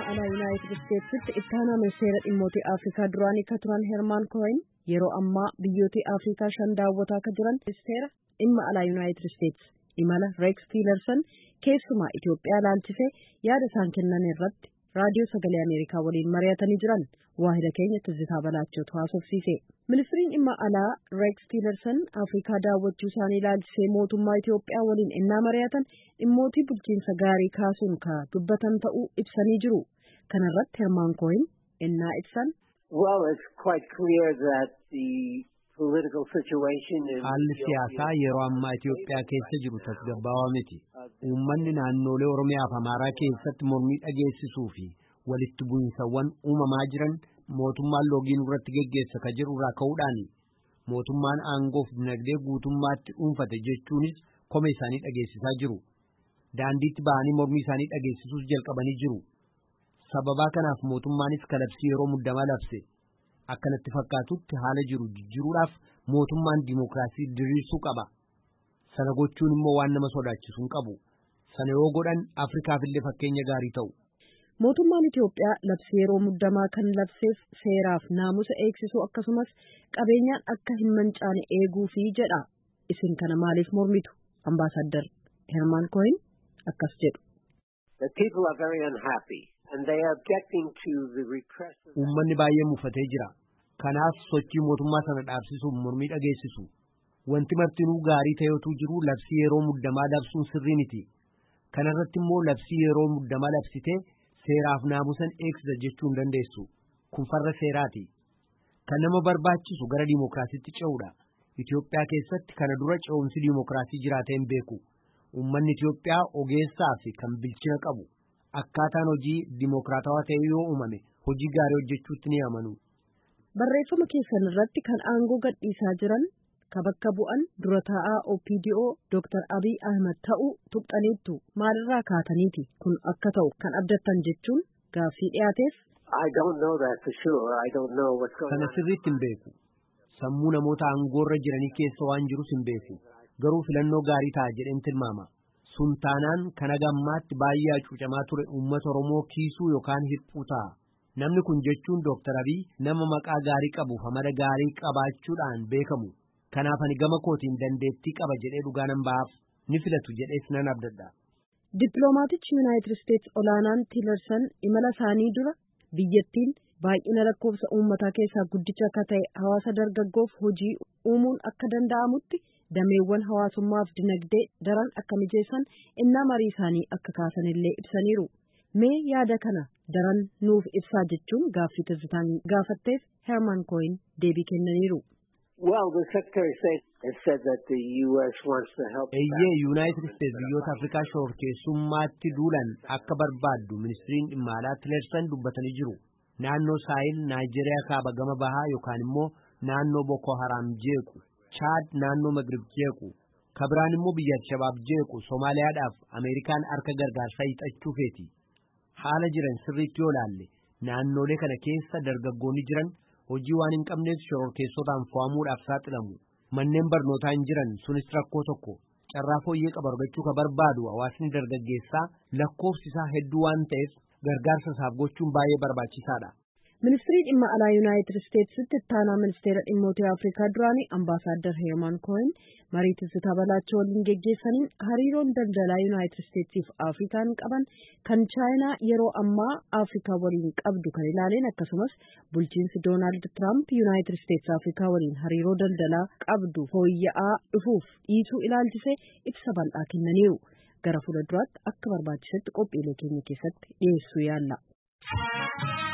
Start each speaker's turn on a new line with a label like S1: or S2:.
S1: alaa Yuunaayitid Isteetsitti ittaanaa ministeera dhimmoota Afrikaa duraanii akka turan Hermaan Kohen yeroo ammaa biyyoota Afrikaa 5 daawwataa akka jiran ministeera dhimma alaa Yuunaayitid Isteets imala Rex Tillerson keessumaa Itoophiyaa laalchisee yaada isaan kennan irratti raadiyoo sagalee Ameerikaa waliin mari'atanii jiran waahida keenya Tizitaa Balaachootu haasofsiise. Ministeerri dhimma alaa Rex Tillerson Afrikaa daawwachuu isaanii laalchisee mootummaa Itoophiyaa waliin ennaa mari'atan dhimmoota bulchiinsa gaarii kaasuun ka dubbatan ta'uu ibsanii jiru. Kana irratti Hermaan Kohen ennaa ibsan.
S2: Well, it's quite clear that the political situation in
S3: haalli siyaasaa yeroo ammaa Itoophiyaa keessa jiru tasgabbaawaa miti. Uummanni naannolee Oromiyaa fi Amaaraa keessatti mormii dhageessisuu fi walitti bu'iinsawwan uumamaa jiran mootummaan loogiin irratti geggeessa ka jiru irraa ka'uudhaan mootummaan aangoof dinagdee guutummaatti dhuunfate jechuunis komee isaanii dhageessisaa jiru. Daandiitti ba'anii mormii isaanii dhageessisuus jalqabanii jiru. Sababaa kanaaf mootummaanis kalabsii yeroo muddamaa labse. Akkanatti fakkaatutti haala jiru jijjiiruudhaaf mootummaan dimookiraasii diriirsuu qaba. Sana gochuun immoo waan nama sodaachisu hin qabu. Sana yoo godhan Afrikaaf illee fakkeenya gaarii ta'u.
S1: Mootummaan Itoophiyaa labsii yeroo muddamaa kan labseef seeraaf naamusa eegsisuu akkasumas qabeenyaan akka hin mancaane eeguufi jedha. Isin kana maaliif mormitu? Ambaasaddar Hermaan Kohen akkas jedhu.
S2: The people are very unhappy and they are objecting to the repressive.
S3: Uummanni baay'ee muffatee jira. Kanaaf sochii mootummaa sana dhaabsisuuf mormii dhageessisu. Wanti martinuu gaarii ta'etu jiru labsii yeroo muddamaa labsuun sirrii miti. Kana irratti immoo labsii yeroo muddamaa labsitee seeraaf naamusan eegsisa jechuu hin dandeessu. Kun farra seeraati. Kan nama barbaachisu gara dimookiraasiitti ce'uudha. Itoophiyaa keessatti kana dura ce'umsi dimookiraasii jiraatee hin beeku. Uummanni Itoophiyaa ogeessaa fi kan bilchina qabu. Akkaataan hojii dimookiraatawaa ta'e yoo uumame hojii gaarii hojjechuutti ni amanu.
S1: Barreeffama keessan irratti kan aangoo gadhiisaa jiran ka bakka bu'an dura taa'aa OPDO Dr. Abiy Ahmed ta'uu tuqxaniittu maalirraa kaataniiti kun akka ta'u kan abdattan jechuun gaaffii dhiyaateef.
S2: I don't know that for sure. I don't know what's going on.
S3: Kana sirriitti hin beeku. Sammuu namoota aangoorra jiranii keessa waan jirus hin beeku. Garuu filannoo gaarii ta'a jedheen tilmaama. Suntaanaan kana gammaatti baay'ee hacuucamaa ture uummata Oromoo kiisuu yookaan hirphuu ta'a. Namni kun jechuun Dr. Abiy nama maqaa gaarii qabuuf amala gaarii qabaachuudhaan beekamu. Kanaaf ani gama kootiin dandeettii qaba jedhee dhugaa nan ba'aaf ni filatu jedhees nan abdadha.
S1: Dippiloomaatichi Yuunaayitid Isteets olaanaan Tillerson imala isaanii dura biyyattiin baay'ina lakkoofsa uummataa keessaa guddicha akka ta'e hawaasa dargaggoof hojii uumuun akka danda'amutti dameewwan hawaasummaaf dinagdee daran akka mijeessan innaa marii isaanii akka kaasan illee ibsaniiru. Mee yaada kana daran nuuf ibsaa jechuun gaaffii Tizitaan gaafatteef Herman Kohen deebii kennaniiru.
S2: Well, the Secretary of State has said that the U.S. wants to help.
S3: United States biyyoota Afrikaa shorkeessummaatti duulan akka barbaaddu ministiriin dhimma alaa Tillerson dubbatanii jiru. Naannoo Saahil Naayijeriyaa kaaba gama bahaa yookaan immoo naannoo Boko Haram jeequ, Chad naannoo Magrib jeequ, kabiraan immoo biyya Shabaab jeequ Somaaliyaadhaaf Ameerikaan harka gargaarsaa hiixachuu feeti. Haala jiran sirriitti yoo laalle naannolee kana keessa dargaggoonni jiran hojii waan hin qabneef shororkeessotaan fo'amuudhaaf saaxilamu. Manneen barnootaa hin jiran sunis rakkoo tokko. Carraa fooyyee qaba argachuu ka barbaadu hawaasni dargaggeessaa lakkoofsi isaa hedduu waan ta'eef gargaarsa isaaf gochuun baay'ee barbaachisaadha.
S1: Ministirii dhimma alaa Yuunaayitid Isteetsitti ittaanaa ministeera dhimmoota Afrikaa duraanii Ambaasaddar Herman Kohen marii Tizitaa Balaachoo waliin geggeessaniin hariiroon daldalaa Yuunaayitid Isteetsiif Afrikaan qaban kan Chaayinaa yeroo ammaa Afrikaa waliin qabdu kan ilaaleen akkasumas bulchiinsi Doonaald Tiraamp Yuunaayitid Isteets Afrikaa waliin hariiroo daldalaa qabdu fooyya'aa dhufuuf dhiisuu ilaalchisee ibsa bal'aa kennaniiru. Gara fuulduraatti akka barbaachisetti qophiilee keenya keessatti dhiyeessuu yaalla.